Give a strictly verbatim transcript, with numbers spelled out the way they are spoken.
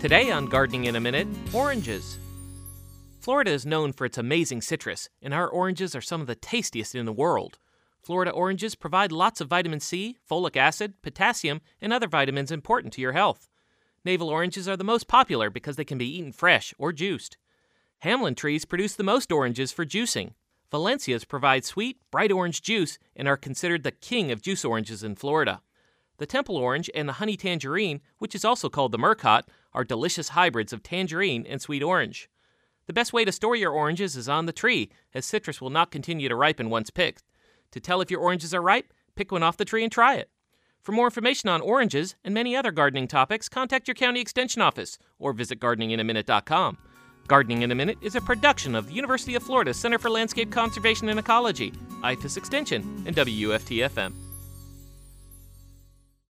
Today on Gardening in a Minute, oranges. Florida is known for its amazing citrus, and our oranges are some of the tastiest in the world. Florida oranges provide lots of vitamin C, folic acid, potassium, and other vitamins important to your health. Navel oranges are the most popular because they can be eaten fresh or juiced. Hamlin trees produce the most oranges for juicing. Valencias provide sweet, bright orange juice and are considered the king of juice oranges in Florida. The Temple orange and the honey tangerine, which is also called the Murcott, are delicious hybrids of tangerine and sweet orange. The best way to store your oranges is on the tree, as citrus will not continue to ripen once picked. To tell if your oranges are ripe, pick one off the tree and try it. For more information on oranges and many other gardening topics, contact your county extension office or visit gardening in a minute dot com. Gardening in a Minute is a production of the University of Florida Center for Landscape Conservation and Ecology, I F A S Extension, and W U F T F M.